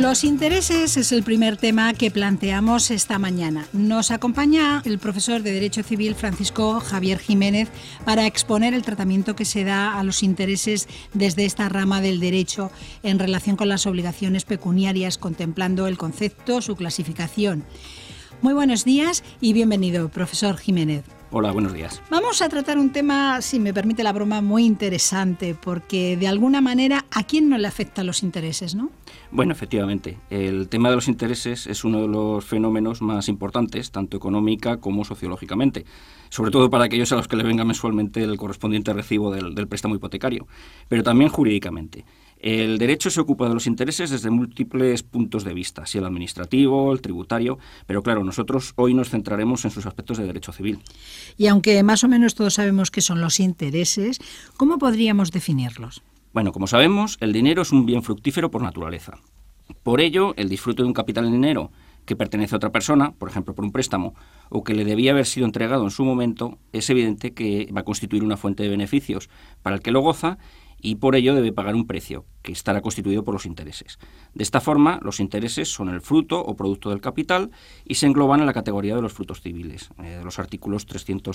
Los intereses es el primer tema que planteamos esta mañana. Nos acompaña el profesor de Derecho Civil Francisco Javier Jiménez para exponer el tratamiento que se da a los intereses desde esta rama del derecho en relación con las obligaciones pecuniarias, contemplando el concepto, su clasificación. Muy buenos días y bienvenido, profesor Jiménez. Hola, buenos días. Vamos a tratar un tema, si me permite la broma, muy interesante, porque de alguna manera, ¿a quién no le afectan los intereses, no? Bueno, efectivamente, el tema de los intereses es uno de los fenómenos más importantes, tanto económica como sociológicamente, sobre todo para aquellos a los que le venga mensualmente el correspondiente recibo del préstamo hipotecario, pero también jurídicamente. El derecho se ocupa de los intereses desde múltiples puntos de vista, así el administrativo, el tributario, pero claro, nosotros hoy nos centraremos en sus aspectos de derecho civil. Y aunque más o menos todos sabemos qué son los intereses, ¿cómo podríamos definirlos? Bueno, como sabemos, el dinero es un bien fructífero por naturaleza. Por ello, el disfrute de un capital en dinero que pertenece a otra persona, por ejemplo por un préstamo, o que le debía haber sido entregado en su momento, es evidente que va a constituir una fuente de beneficios para el que lo goza y por ello debe pagar un precio, que estará constituido por los intereses. De esta forma, los intereses son el fruto o producto del capital y se engloban en la categoría de los frutos civiles, de los artículos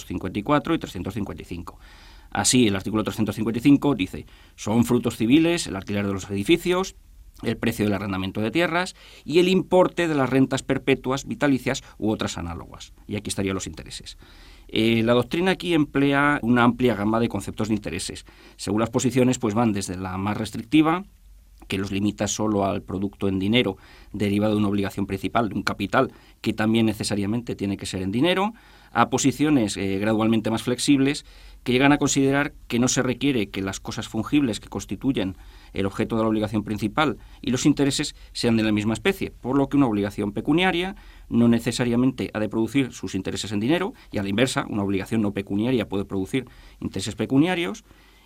354 y 355. Así, el artículo 355 dice: son frutos civiles el alquiler de los edificios, el precio del arrendamiento de tierras y el importe de las rentas perpetuas, vitalicias u otras análogas. Y aquí estarían los intereses. La doctrina aquí emplea una amplia gama de conceptos de intereses. Según las posiciones, pues van desde la más restrictiva, que los limita solo al producto en dinero derivado de una obligación principal, de un capital que también necesariamente tiene que ser en dinero, a posiciones gradualmente más flexibles que llegan a considerar que no se requiere que las cosas fungibles que constituyen el objeto de la obligación principal y los intereses sean de la misma especie, por lo que una obligación pecuniaria no necesariamente ha de producir sus intereses en dinero, y a la inversa, una obligación no pecuniaria puede producir intereses pecuniarios,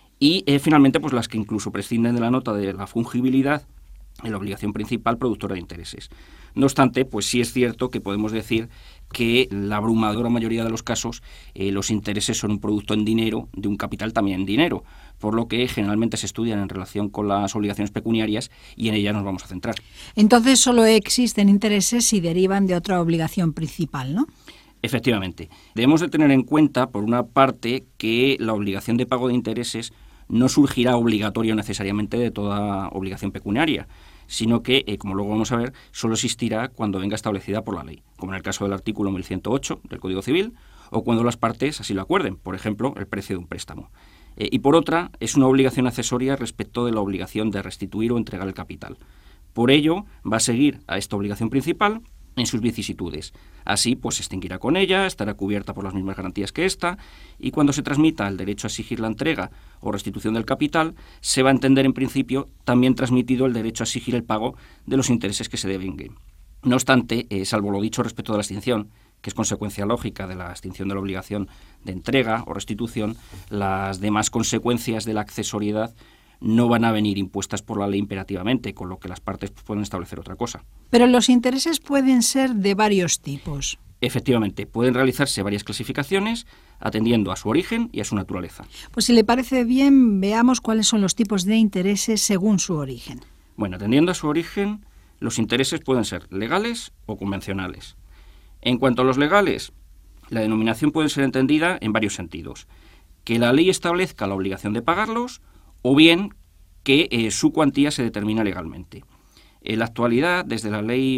y finalmente pues las que incluso prescinden de la nota de la fungibilidad en la obligación principal productora de intereses. No obstante, pues sí es cierto que podemos decir que la abrumadora mayoría de los casos los intereses son un producto en dinero de un capital también en dinero, por lo que generalmente se estudian en relación con las obligaciones pecuniarias y en ellas nos vamos a centrar. Entonces solo existen intereses si derivan de otra obligación principal, ¿no? Efectivamente. Debemos de tener en cuenta, por una parte, que la obligación de pago de intereses no surgirá obligatorio necesariamente de toda obligación pecuniaria, sino que, como luego vamos a ver, solo existirá cuando venga establecida por la ley, como en el caso del artículo 1108 del Código Civil, o cuando las partes así lo acuerden, por ejemplo, el precio de un préstamo. Y por otra, es una obligación accesoria respecto de la obligación de restituir o entregar el capital. Por ello, va a seguir a esta obligación principal en sus vicisitudes. Así, pues se extinguirá con ella, estará cubierta por las mismas garantías que esta, y cuando se transmita el derecho a exigir la entrega o restitución del capital, se va a entender en principio también transmitido el derecho a exigir el pago de los intereses que se devenguen. No obstante, salvo lo dicho respecto de la extinción, que es consecuencia lógica de la extinción de la obligación de entrega o restitución, las demás consecuencias de la accesoriedad no van a venir impuestas por la ley imperativamente, con lo que las partes pueden establecer otra cosa. Pero los intereses pueden ser de varios tipos. Efectivamente, pueden realizarse varias clasificaciones atendiendo a su origen y a su naturaleza. Pues si le parece bien, veamos cuáles son los tipos de intereses según su origen. Bueno, atendiendo a su origen, los intereses pueden ser legales o convencionales. En cuanto a los legales, la denominación puede ser entendida en varios sentidos: que la ley establezca la obligación de pagarlos, o bien que su cuantía se determina legalmente. En la actualidad, desde la Ley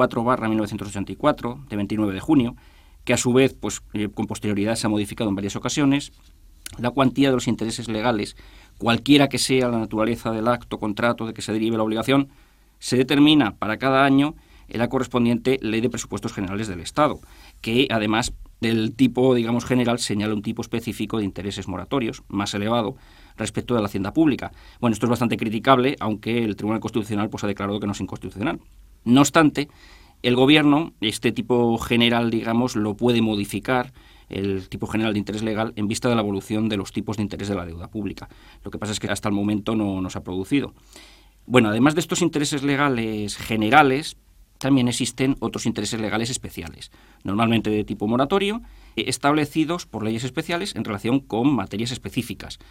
24/1984, de 29 de junio, que a su vez, pues, con posterioridad se ha modificado en varias ocasiones, la cuantía de los intereses legales, cualquiera que sea la naturaleza del acto, contrato de que se derive la obligación, se determina para cada año en la correspondiente Ley de Presupuestos Generales del Estado, que además del tipo, digamos, general, señala un tipo específico de intereses moratorios, más elevado, respecto de la hacienda pública. Bueno, esto es bastante criticable, aunque el Tribunal Constitucional pues ha declarado que no es inconstitucional. No obstante, el Gobierno, este tipo general, digamos, lo puede modificar, el tipo general de interés legal, en vista de la evolución de los tipos de interés de la deuda pública. Lo que pasa es que hasta el momento no se ha producido. Bueno, además de estos intereses legales generales, también existen otros intereses legales especiales, normalmente de tipo moratorio, establecidos por leyes especiales en relación con materias específicas.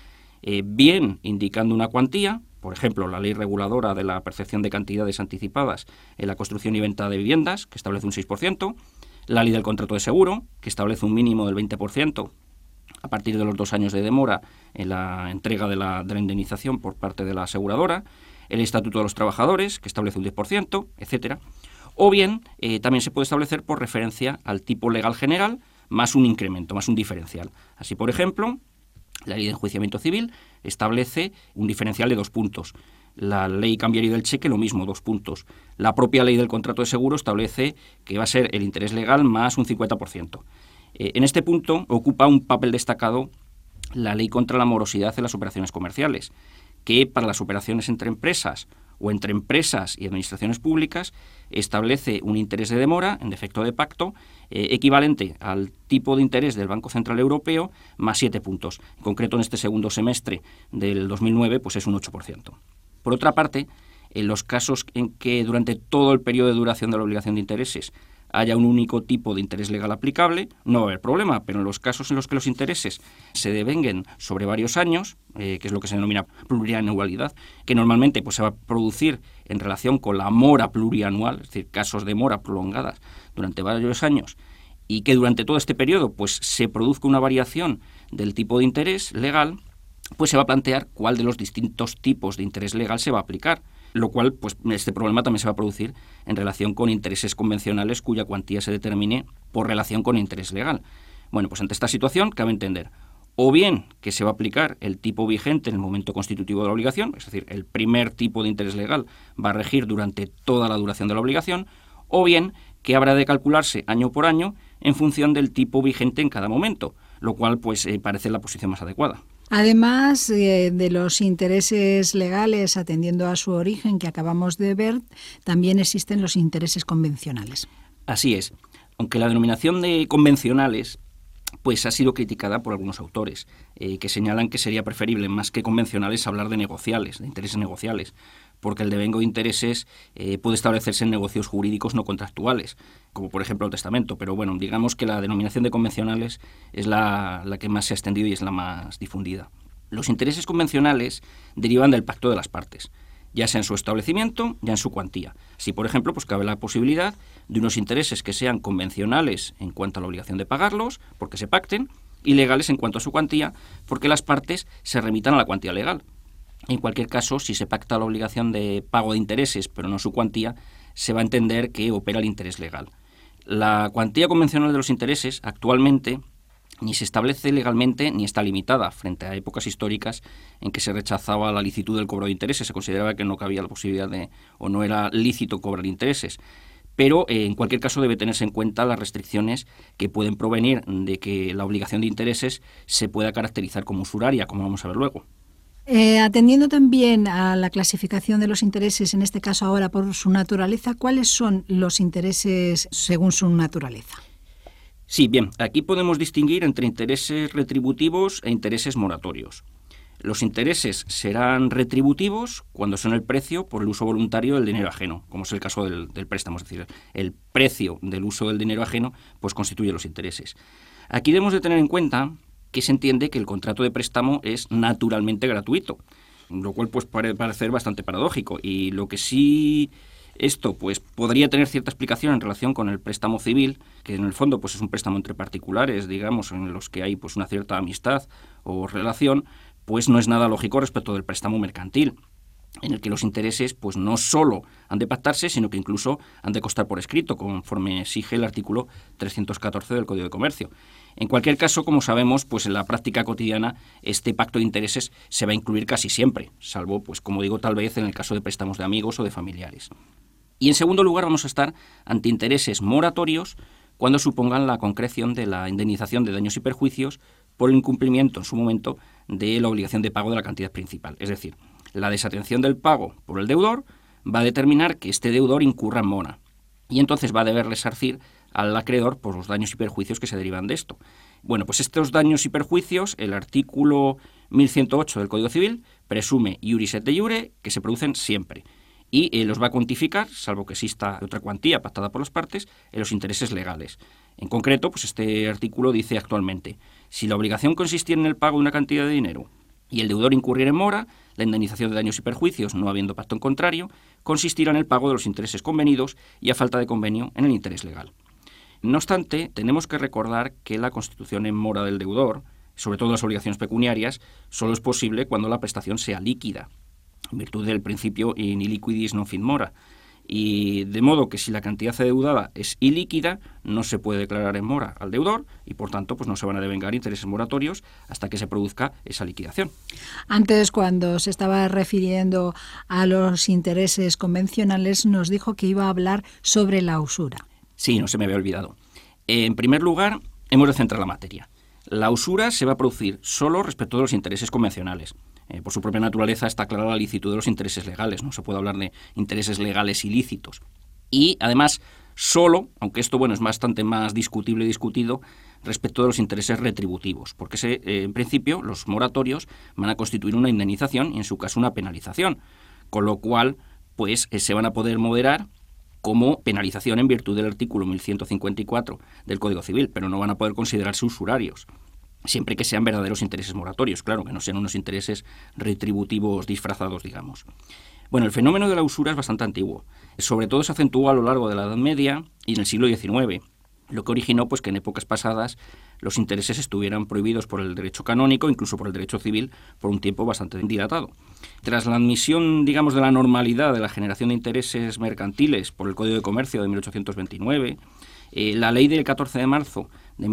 bien indicando una cuantía, por ejemplo, la ley reguladora de la percepción de cantidades anticipadas en la construcción y venta de viviendas, que establece un 6%, la ley del contrato de seguro, que establece un mínimo del 20% a partir de los 2 años de demora en la entrega de la indemnización por parte de la aseguradora, el Estatuto de los Trabajadores, que establece un 10%, etcétera. O bien, también se puede establecer por referencia al tipo legal general más un incremento, más un diferencial. Así, por ejemplo, la ley de enjuiciamiento civil establece un diferencial de 2 puntos. La ley cambiaria del cheque, lo mismo, 2 puntos. La propia ley del contrato de seguro establece que va a ser el interés legal más un 50%. En este punto ocupa un papel destacado la ley contra la morosidad en las operaciones comerciales, que para las operaciones entre empresas o entre empresas y administraciones públicas establece un interés de demora, en defecto de pacto, equivalente al tipo de interés del Banco Central Europeo más 7 puntos. En concreto, en este segundo semestre del 2009, pues es un 8%. Por otra parte, en los casos en que durante todo el periodo de duración de la obligación de intereses haya un único tipo de interés legal aplicable, no va a haber problema, pero en los casos en los que los intereses se devenguen sobre varios años, que es lo que se denomina plurianualidad, que normalmente pues, se va a producir en relación con la mora plurianual, es decir, casos de mora prolongadas durante varios años, y que durante todo este periodo pues, se produzca una variación del tipo de interés legal, pues se va a plantear cuál de los distintos tipos de interés legal se va a aplicar, lo cual, pues este problema también se va a producir en relación con intereses convencionales cuya cuantía se determine por relación con interés legal. Bueno, pues ante esta situación cabe entender o bien que se va a aplicar el tipo vigente en el momento constitutivo de la obligación, es decir, el primer tipo de interés legal va a regir durante toda la duración de la obligación, o bien que habrá de calcularse año por año en función del tipo vigente en cada momento, lo cual pues parece la posición más adecuada. Además de los intereses legales, atendiendo a su origen que acabamos de ver, también existen los intereses convencionales. Así es. Aunque la denominación de convencionales pues ha sido criticada por algunos autores, que señalan que sería preferible más que convencionales hablar de negociales, de intereses negociales, porque el devengo de intereses puede establecerse en negocios jurídicos no contractuales, como por ejemplo el testamento, pero bueno, digamos que la denominación de convencionales es la que más se ha extendido y es la más difundida. Los intereses convencionales derivan del pacto de las partes, ya sea en su establecimiento, ya en su cuantía. Así, por ejemplo, pues cabe la posibilidad de unos intereses que sean convencionales en cuanto a la obligación de pagarlos, porque se pacten, y legales en cuanto a su cuantía, porque las partes se remitan a la cuantía legal. En cualquier caso, si se pacta la obligación de pago de intereses, pero no su cuantía, se va a entender que opera el interés legal. La cuantía convencional de los intereses actualmente ni se establece legalmente ni está limitada frente a épocas históricas en que se rechazaba la licitud del cobro de intereses, se consideraba que no cabía la posibilidad de o no era lícito cobrar intereses. Pero en cualquier caso debe tenerse en cuenta las restricciones que pueden provenir de que la obligación de intereses se pueda caracterizar como usuraria, como vamos a ver luego. Atendiendo también a la clasificación de los intereses, en este caso ahora por su naturaleza, ¿cuáles son los intereses según su naturaleza? Sí, bien, aquí podemos distinguir entre intereses retributivos e intereses moratorios. Los intereses serán retributivos cuando son el precio por el uso voluntario del dinero ajeno, como es el caso del préstamo, es decir, el precio del uso del dinero ajeno pues constituye los intereses. Aquí debemos de tener en cuenta que se entiende que el contrato de préstamo es naturalmente gratuito, lo cual pues puede parecer bastante paradójico, y lo que sí esto pues podría tener cierta explicación en relación con el préstamo civil, que en el fondo pues es un préstamo entre particulares, digamos, en los que hay pues una cierta amistad o relación, pues no es nada lógico respecto del préstamo mercantil, en el que los intereses pues no solo han de pactarse, sino que incluso han de constar por escrito, conforme exige el artículo 314 del Código de Comercio. En cualquier caso, como sabemos, pues en la práctica cotidiana este pacto de intereses se va a incluir casi siempre, salvo, pues como digo, tal vez en el caso de préstamos de amigos o de familiares. Y en segundo lugar vamos a estar ante intereses moratorios cuando supongan la concreción de la indemnización de daños y perjuicios por el incumplimiento en su momento de la obligación de pago de la cantidad principal. Es decir, la desatención del pago por el deudor va a determinar que este deudor incurra en mora y entonces va a deber resarcir al acreedor por los daños y perjuicios que se derivan de esto. Bueno, pues estos daños y perjuicios, el artículo 1108 del Código Civil presume iuris et de iure que se producen siempre y los va a cuantificar, salvo que exista otra cuantía pactada por las partes, en los intereses legales. En concreto, pues este artículo dice actualmente, si la obligación consistiera en el pago de una cantidad de dinero y el deudor incurriera en mora, la indemnización de daños y perjuicios, no habiendo pacto en contrario, consistirá en el pago de los intereses convenidos y, a falta de convenio, en el interés legal. No obstante, tenemos que recordar que la constitución en mora del deudor, sobre todo las obligaciones pecuniarias, solo es posible cuando la prestación sea líquida, en virtud del principio in illiquidis non fit mora. Y de modo que si la cantidad adeudada es ilíquida, no se puede declarar en mora al deudor y, por tanto, pues no se van a devengar intereses moratorios hasta que se produzca esa liquidación. Antes, cuando se estaba refiriendo a los intereses convencionales, nos dijo que iba a hablar sobre la usura. Sí, no se me había olvidado. En primer lugar, hemos de centrar la materia. La usura se va a producir solo respecto de los intereses convencionales. Por su propia naturaleza está clara la licitud de los intereses legales, no se puede hablar de intereses legales ilícitos. Y además, solo, aunque esto es bastante más discutible y discutido, respecto de los intereses retributivos, porque en principio los moratorios van a constituir una indemnización y en su caso una penalización, con lo cual se van a poder moderar como penalización en virtud del artículo 1154 del Código Civil, pero no van a poder considerarse usurarios, siempre que sean verdaderos intereses moratorios, claro, que no sean unos intereses retributivos disfrazados, digamos. Bueno, el fenómeno de la usura es bastante antiguo. Sobre todo se acentuó a lo largo de la Edad Media y en el siglo XIX, lo que originó que en épocas pasadas los intereses estuvieran prohibidos por el derecho canónico, incluso por el derecho civil, por un tiempo bastante dilatado. Tras la admisión, de la normalidad de la generación de intereses mercantiles por el Código de Comercio de 1829, la ley del 14 de marzo de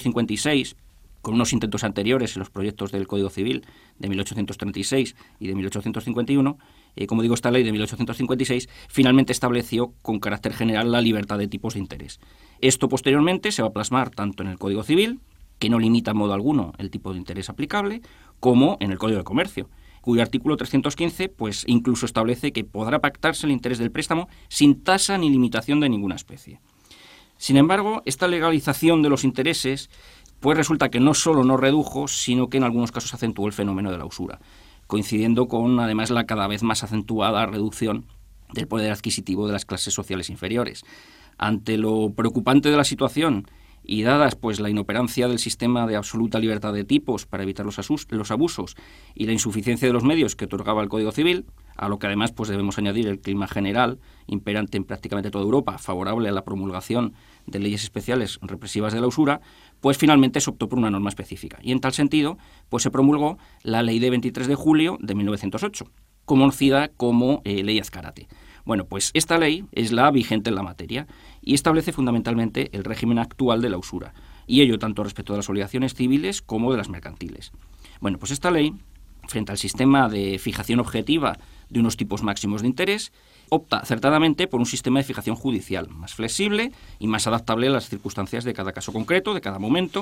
1856, con unos intentos anteriores en los proyectos del Código Civil de 1836 y de 1851, esta ley de 1856 finalmente estableció con carácter general la libertad de tipos de interés. Esto posteriormente se va a plasmar tanto en el Código Civil, que no limita en modo alguno el tipo de interés aplicable, como en el Código de Comercio, cuyo artículo 315 incluso establece que podrá pactarse el interés del préstamo sin tasa ni limitación de ninguna especie. Sin embargo, esta legalización de los intereses resulta que no solo no redujo, sino que en algunos casos acentuó el fenómeno de la usura, coincidiendo con, además, la cada vez más acentuada reducción del poder adquisitivo de las clases sociales inferiores. Ante lo preocupante de la situación y dadas la inoperancia del sistema de absoluta libertad de tipos para evitar los abusos y la insuficiencia de los medios que otorgaba el Código Civil, a lo que además debemos añadir el clima general imperante en prácticamente toda Europa, favorable a la promulgación de leyes especiales represivas de la usura, finalmente se optó por una norma específica. Y en tal sentido, se promulgó la Ley de 23 de julio de 1908, conocida como Ley Azcárate. Esta ley es la vigente en la materia y establece fundamentalmente el régimen actual de la usura, y ello tanto respecto de las obligaciones civiles como de las mercantiles. Esta ley, frente al sistema de fijación objetiva de unos tipos máximos de interés, opta acertadamente por un sistema de fijación judicial más flexible y más adaptable a las circunstancias de cada caso concreto, de cada momento,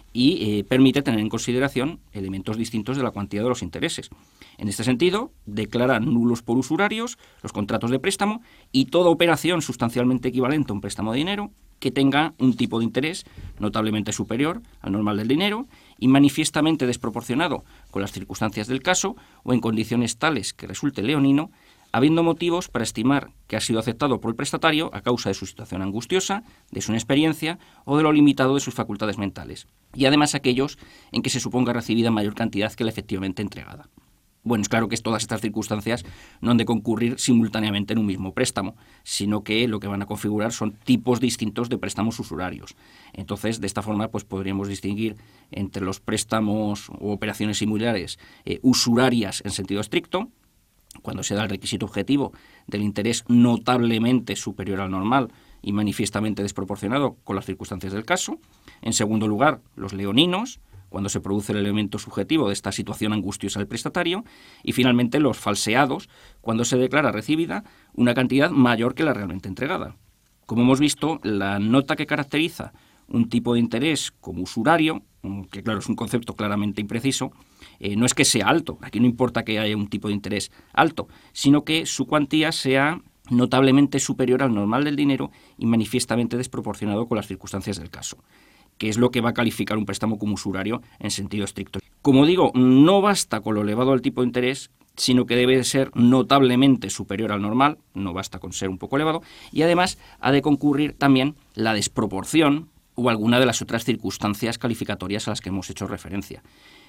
y permite tener en consideración elementos distintos de la cuantía de los intereses. En este sentido, declara nulos por usurarios los contratos de préstamo y toda operación sustancialmente equivalente a un préstamo de dinero que tenga un tipo de interés notablemente superior al normal del dinero y manifiestamente desproporcionado con las circunstancias del caso o en condiciones tales que resulte leonino, habiendo motivos para estimar que ha sido aceptado por el prestatario a causa de su situación angustiosa, de su inexperiencia o de lo limitado de sus facultades mentales, y además aquellos en que se suponga recibida mayor cantidad que la efectivamente entregada. Es claro que todas estas circunstancias no han de concurrir simultáneamente en un mismo préstamo, sino que lo que van a configurar son tipos distintos de préstamos usurarios. Entonces, de esta forma, podríamos distinguir entre los préstamos o operaciones similares usurarias en sentido estricto, cuando se da el requisito objetivo del interés notablemente superior al normal y manifiestamente desproporcionado con las circunstancias del caso. En segundo lugar, los leoninos, cuando se produce el elemento subjetivo de esta situación angustiosa del prestatario. Y finalmente, los falseados, cuando se declara recibida una cantidad mayor que la realmente entregada. Como hemos visto, la nota que caracteriza un tipo de interés como usurario, que claro, es un concepto claramente impreciso, no es que sea alto, aquí no importa que haya un tipo de interés alto, sino que su cuantía sea notablemente superior al normal del dinero y manifiestamente desproporcionado con las circunstancias del caso, que es lo que va a calificar un préstamo como usurario en sentido estricto. Como digo, no basta con lo elevado del tipo de interés, sino que debe ser notablemente superior al normal, no basta con ser un poco elevado, y además ha de concurrir también la desproporción o alguna de las otras circunstancias calificatorias a las que hemos hecho referencia.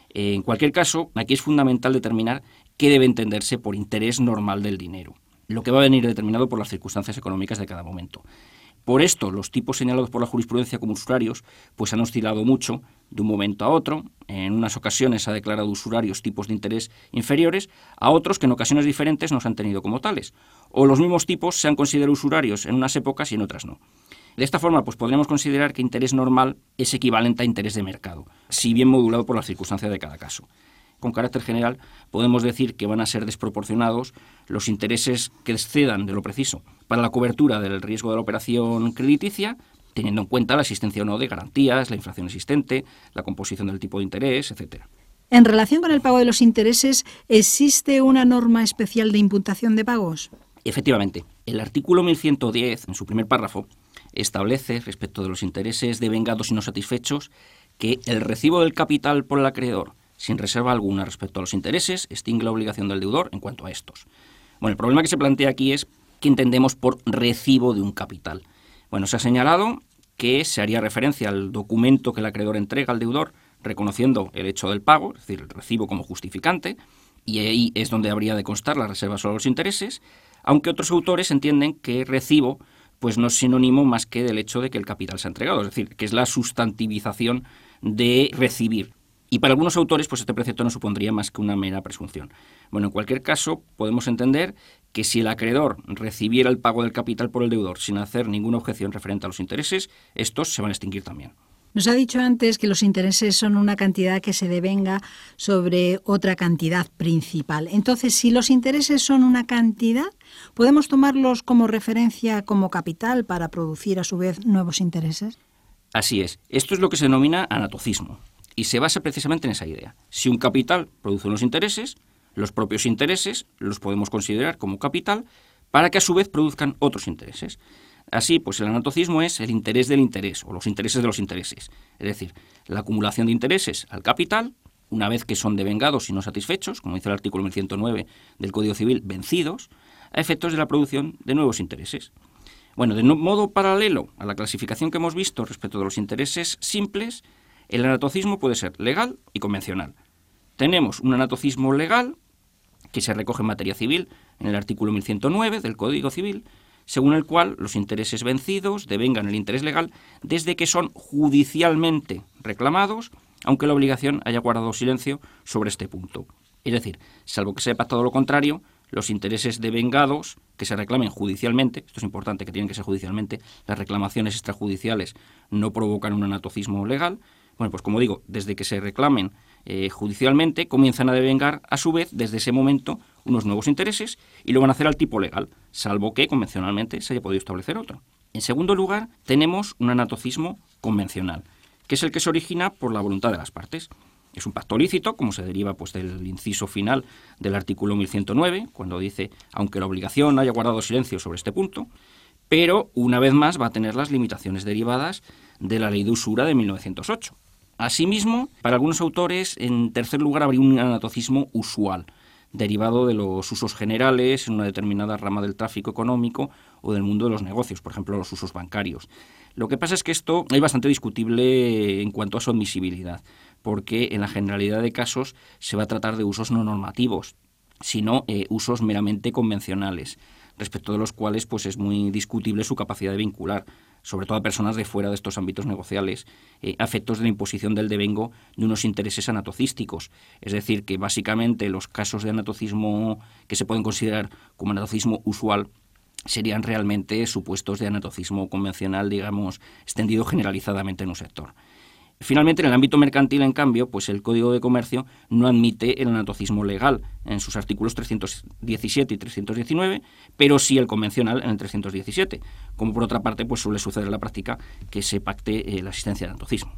En cualquier caso, aquí es fundamental determinar qué debe entenderse por interés normal del dinero, lo que va a venir determinado por las circunstancias económicas de cada momento. Por esto, los tipos señalados por la jurisprudencia como usurarios pues han oscilado mucho de un momento a otro. En unas ocasiones ha declarado usurarios tipos de interés inferiores a otros que en ocasiones diferentes no se han tenido como tales. O los mismos tipos se han considerado usurarios en unas épocas y en otras no. De esta forma, pues podríamos considerar que interés normal es equivalente a interés de mercado, si bien modulado por las circunstancias de cada caso. Con carácter general, podemos decir que van a ser desproporcionados los intereses que excedan de lo preciso para la cobertura del riesgo de la operación crediticia, teniendo en cuenta la existencia o no de garantías, la inflación existente, la composición del tipo de interés, etc. En relación con el pago de los intereses, ¿existe una norma especial de imputación de pagos? Efectivamente, el artículo 1110, en su primer párrafo, establece, respecto de los intereses devengados y no satisfechos, que el recibo del capital por el acreedor, sin reserva alguna respecto a los intereses, extingue la obligación del deudor en cuanto a estos. Bueno, el problema que se plantea aquí es qué entendemos por recibo de un capital. Bueno, se ha señalado que se haría referencia al documento que el acreedor entrega al deudor reconociendo el hecho del pago, es decir, el recibo como justificante, y ahí es donde habría de constar la reserva sobre los intereses, aunque otros autores entienden que recibo pues no es sinónimo más que del hecho de que el capital se ha entregado, es decir, que es la sustantivización de recibir. Y para algunos autores, pues este precepto no supondría más que una mera presunción. Bueno, en cualquier caso, podemos entender que si el acreedor recibiera el pago del capital por el deudor sin hacer ninguna objeción referente a los intereses, estos se van a extinguir también. Nos ha dicho antes que los intereses son una cantidad que se devenga sobre otra cantidad principal. Entonces, si los intereses son una cantidad, ¿podemos tomarlos como referencia como capital para producir a su vez nuevos intereses? Así es. Esto es lo que se denomina anatocismo. Y se basa precisamente en esa idea. Si un capital produce unos intereses, los propios intereses los podemos considerar como capital para que a su vez produzcan otros intereses. Así, pues el anatocismo es el interés del interés o los intereses de los intereses. Es decir, la acumulación de intereses al capital, una vez que son devengados y no satisfechos, como dice el artículo 1109 del Código Civil, vencidos, a efectos de la producción de nuevos intereses. Bueno, de modo paralelo a la clasificación que hemos visto respecto de los intereses simples, el anatocismo puede ser legal y convencional. Tenemos un anatocismo legal que se recoge en materia civil en el artículo 1109 del Código Civil, según el cual los intereses vencidos devengan el interés legal desde que son judicialmente reclamados, aunque la obligación haya guardado silencio sobre este punto. Es decir, salvo que sepa todo lo contrario, los intereses devengados que se reclamen judicialmente, esto es importante que tienen que ser judicialmente, las reclamaciones extrajudiciales no provocan un anatocismo legal. Bueno, pues como digo, desde que se reclamen judicialmente, comienzan a devengar, a su vez, desde ese momento, unos nuevos intereses y lo van a hacer al tipo legal, salvo que convencionalmente se haya podido establecer otro. En segundo lugar, tenemos un anatocismo convencional, que es el que se origina por la voluntad de las partes. Es un pacto lícito, como se deriva pues del inciso final del artículo 1109, cuando dice, aunque la obligación haya guardado silencio sobre este punto, pero una vez más va a tener las limitaciones derivadas de la ley de usura de 1908. Asimismo, para algunos autores, en tercer lugar, habría un anatocismo usual, derivado de los usos generales en una determinada rama del tráfico económico o del mundo de los negocios, por ejemplo, los usos bancarios. Lo que pasa es que esto es bastante discutible en cuanto a su admisibilidad, porque en la generalidad de casos se va a tratar de usos no normativos, sino usos meramente convencionales, respecto de los cuales pues es muy discutible su capacidad de vincular, sobre todo a personas de fuera de estos ámbitos negociales, a efectos de la imposición del devengo de unos intereses anatocísticos. Es decir, que básicamente los casos de anatocismo que se pueden considerar como anatocismo usual serían realmente supuestos de anatocismo convencional, digamos, extendido generalizadamente en un sector. Finalmente, en el ámbito mercantil, en cambio, pues el Código de Comercio no admite el anatocismo legal en sus artículos 317 y 319, pero sí el convencional en el 317, como por otra parte pues suele suceder en la práctica que se pacte la existencia de anatocismo.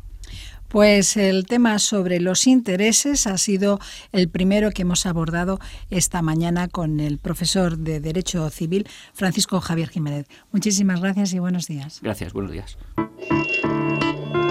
Pues el tema sobre los intereses ha sido el primero que hemos abordado esta mañana con el profesor de Derecho Civil, Francisco Javier Jiménez. Muchísimas gracias y buenos días. Gracias, buenos días.